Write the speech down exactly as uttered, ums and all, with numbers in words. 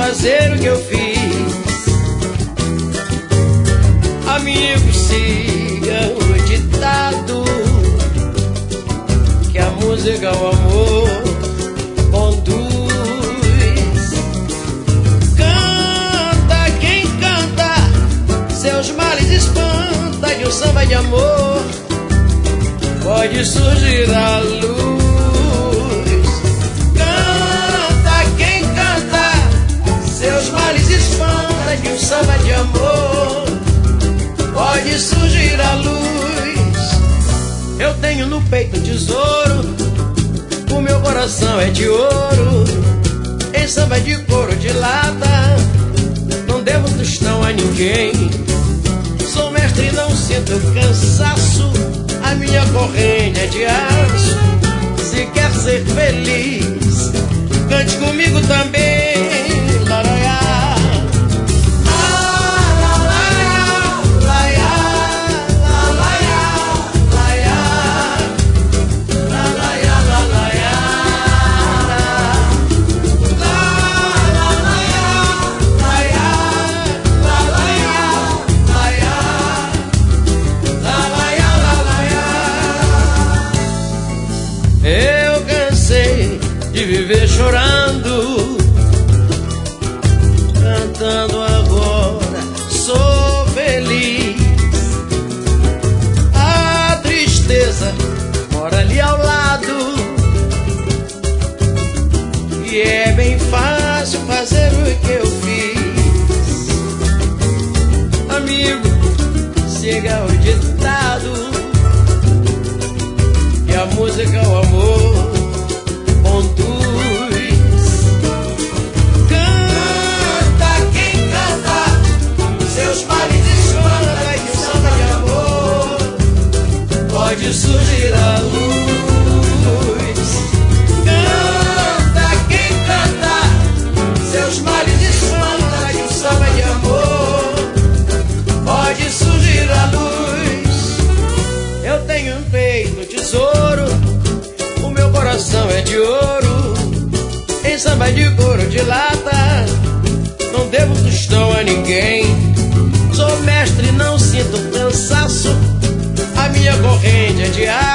fazer o que eu fiz. Amigos, sigam o ditado que a música ao amor conduz. Canta quem canta, seus males espanta, e o samba de amor pode surgir à luz. Canta quem canta, seus males espanta, e o samba de amor pode surgir à luz. Eu tenho no peito um tesouro, o meu coração é de ouro. Em samba de couro de lata, não devo tostão a ninguém. Sou mestre e não sinto cansaço, a minha corrente é de aço. Se quer ser feliz, cante comigo também. Laraiá. Eu cansei de viver chorando, cantando agora sou feliz. A tristeza mora ali ao lado, e é bem fácil fazer o que eu fiz. Amigo, siga o ditado que a música ao amor conduz. Canta quem canta, seus males espanta, e o samba de amor pode surgir à luz. Canta quem canta, seus males espanta, e o samba de amor pode surgir à luz. Eu tenho um peito tesouro, o meu coração é de ouro. Em samba de couro de lata, não devo tostão a ninguém. Sou mestre e não sinto cansaço, a minha corrente é de ar.